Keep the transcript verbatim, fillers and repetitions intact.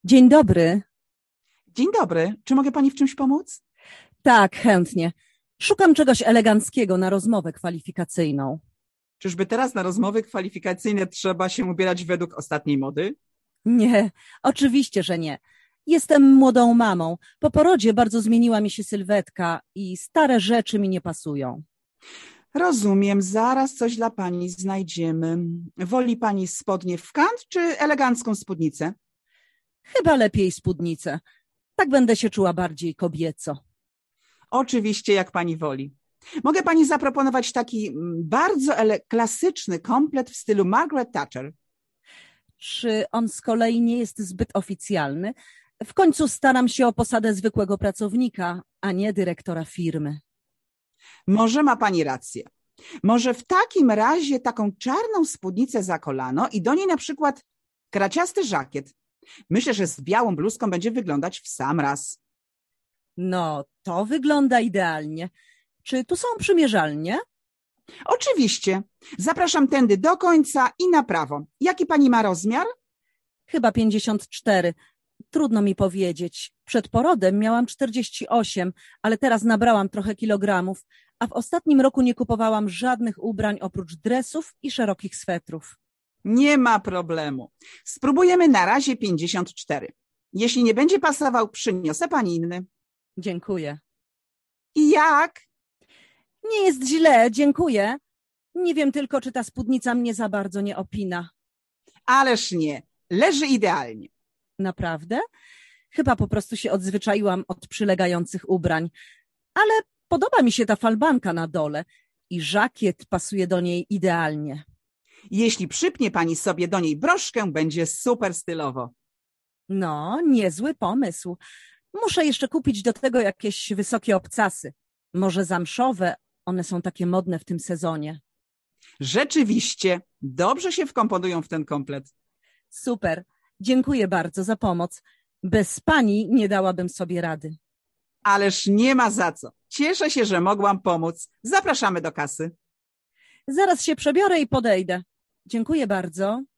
Dzień dobry. Dzień dobry. Czy mogę pani w czymś pomóc? Tak, chętnie. Szukam czegoś eleganckiego na rozmowę kwalifikacyjną. Czyżby teraz na rozmowy kwalifikacyjne trzeba się ubierać według ostatniej mody? Nie, oczywiście, że nie. Jestem młodą mamą. Po porodzie bardzo zmieniła mi się sylwetka i stare rzeczy mi nie pasują. Rozumiem, zaraz coś dla pani znajdziemy. Woli pani spodnie w kant czy elegancką spódnicę? Chyba lepiej spódnicę. Tak będę się czuła bardziej kobieco. Oczywiście, jak pani woli. Mogę pani zaproponować taki bardzo ele- klasyczny komplet w stylu Margaret Thatcher. Czy on z kolei nie jest zbyt oficjalny? W końcu staram się o posadę zwykłego pracownika, a nie dyrektora firmy. Może ma pani rację. Może w takim razie taką czarną spódnicę za kolano i do niej na przykład kraciasty żakiet. Myślę, że z białą bluzką będzie wyglądać w sam raz. No, to wygląda idealnie. Czy tu są przymierzalnie? Oczywiście. Zapraszam tędy do końca i na prawo. Jaki pani ma rozmiar? Chyba pięćdziesiąt cztery. Trudno mi powiedzieć. Przed porodem miałam czterdzieści osiem, ale teraz nabrałam trochę kilogramów, a w ostatnim roku nie kupowałam żadnych ubrań oprócz dresów i szerokich swetrów. Nie ma problemu. Spróbujemy na razie pięćdziesiąt cztery. Jeśli nie będzie pasował, przyniosę pani inny. Dziękuję. I jak? Nie jest źle, dziękuję. Nie wiem tylko, czy ta spódnica mnie za bardzo nie opina. Ależ nie. Leży idealnie. Naprawdę? Chyba po prostu się odzwyczaiłam od przylegających ubrań. Ale podoba mi się ta falbanka na dole i żakiet pasuje do niej idealnie. Jeśli przypnie pani sobie do niej broszkę, będzie super stylowo. No, niezły pomysł. Muszę jeszcze kupić do tego jakieś wysokie obcasy. Może zamszowe, one są takie modne w tym sezonie. Rzeczywiście, dobrze się wkomponują w ten komplet. Super, dziękuję bardzo za pomoc. Bez pani nie dałabym sobie rady. Ależ nie ma za co. Cieszę się, że mogłam pomóc. Zapraszamy do kasy. Zaraz się przebiorę i podejdę. Dziękuję bardzo.